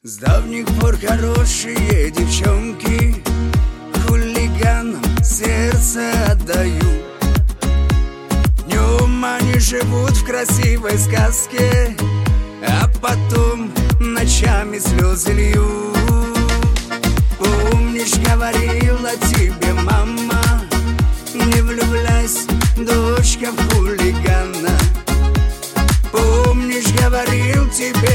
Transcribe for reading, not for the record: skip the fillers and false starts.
С давних пор хорошие девчонки хулиганам сердце отдают. Днем они живут в красивой сказке, а потом ночами слезы льют. Помнишь, говорила тебе мама: не влюбляйся, дочка, в хулигана. Помнишь, говорил тебе